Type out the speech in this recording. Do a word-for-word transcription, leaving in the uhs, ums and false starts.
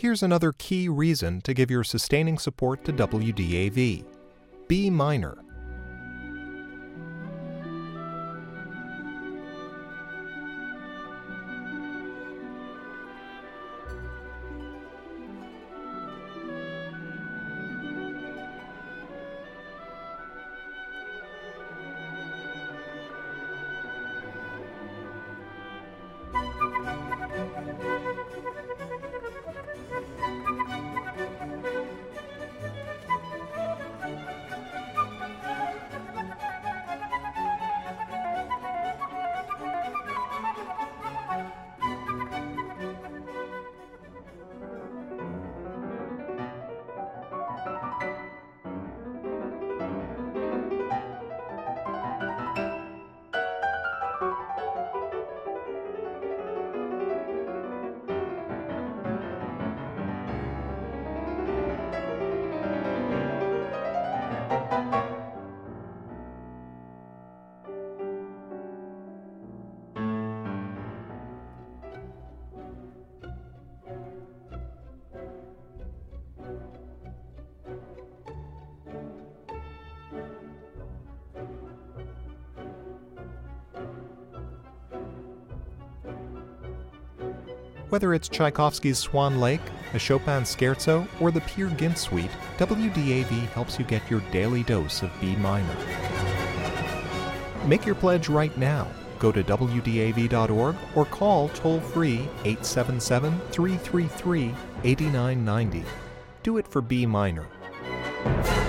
Here's another key reason to give your sustaining support to W D A V. B minor. Whether it's Tchaikovsky's Swan Lake, a Chopin Scherzo, or the Peer Gynt Suite, W D A V helps you get your daily dose of B minor. Make your pledge right now. Go to W D A V dot org or call toll-free eight seven seven, three three three, eight nine nine zero. Do it for B minor.